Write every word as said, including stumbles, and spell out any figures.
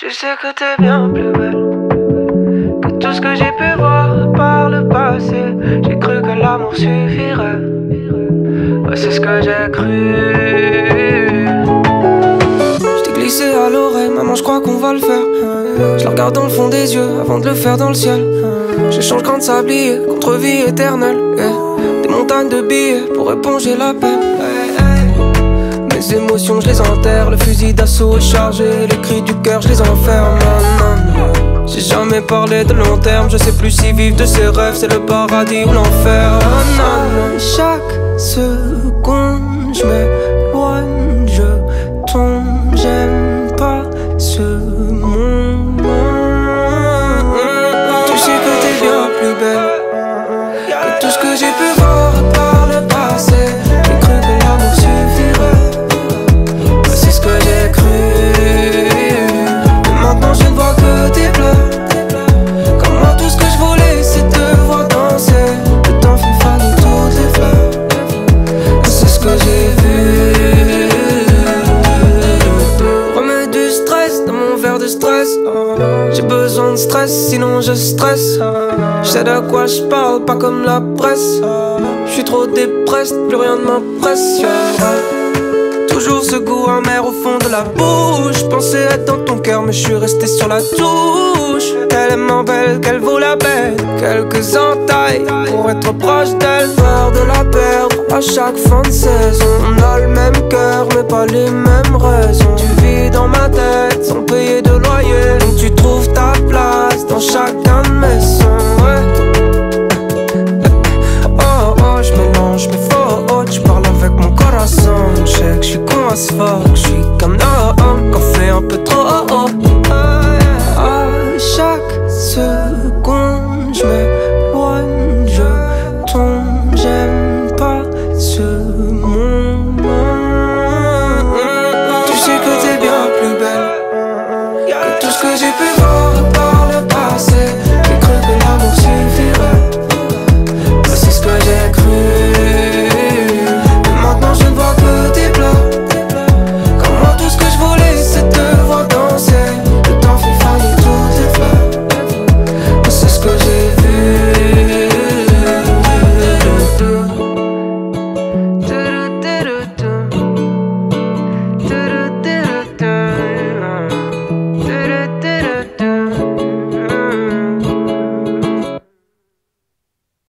Tu sais que t'es bien plus belle que tout ce que j'ai pu voir par le passé. J'ai cru que l'amour suffirait. Ouais, c'est ce que j'ai cru. J't'ai glissé à l'oreille, maman, j'crois qu'on va le faire. Je la regarde dans le fond des yeux avant de le faire dans le ciel. J'échange grain de sablier contre vie éternelle, yeah. Des montagnes de billets pour éponger la peine, hey, hey. Mes émotions je les enterre, le fusil d'assaut est chargé, les cris du cœur je les enferme. J'ai jamais parlé de long terme, je sais plus si vivre de ses rêves c'est le paradis ou l'enfer. Chaque seconde je m'éloigne, je tombe, j'aime pas ce monde. Tu sais que t'es bien plus belle que tout ce que j'ai pu voir par le passé. J'ai cru que l'amour suffirait, ouais, c'est ce que j'ai cru. Mais maintenant je ne vois que tes pleurs. Comme moi tout ce que je voulais c'est te voir danser. Le temps fait faner toutes les fleurs, c'est ce que j'ai vu. Remets du stress dans mon verre de stress. J'ai besoin de stress sinon je stresse. Je sais de quoi je parle, pas comme la presse. Je suis trop dépressé, plus rien ne m'impressionne. Toujours ce goût amer au fond de la bouche. Pensais être dans ton cœur mais je suis resté sur la touche. Tellement belle qu'elle vaut la peine. Quelques entailles pour être proche d'elle. Peur de la perdre à chaque fin de saison. On a le même cœur mais pas les mêmes raisons. Tu vis dans ma tête sans payer.